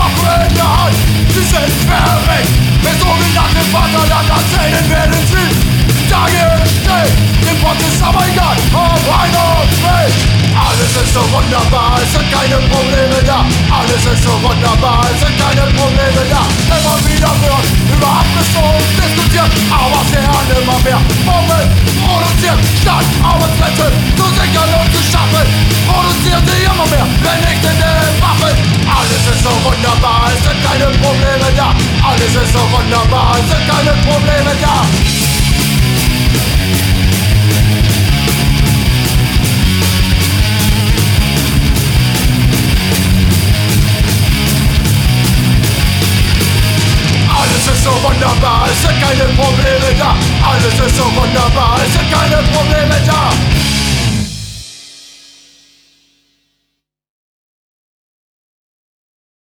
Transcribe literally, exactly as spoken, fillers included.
Waffe in der Hand, sie sind verrückt. Wer sogenannte Vaterland erzählen, werden sie Tage stehen. Dem Gott ist aber egal, ob ein und Welt. Alles ist so wunderbar, es sind keine Probleme da. Alles ist so wunderbar, es sind keine Probleme da. Immer wieder wird über Abrüstung diskutiert, aber es werden immer mehr Bomben produziert. Statt Arbeitsplätze zu sichern und zu schaffen, produzieren sie immer mehr vernichtende Waffen. Alles ist so wunderbar, es sind keine Probleme da. Alles ist so wunderbar, es sind keine Probleme da.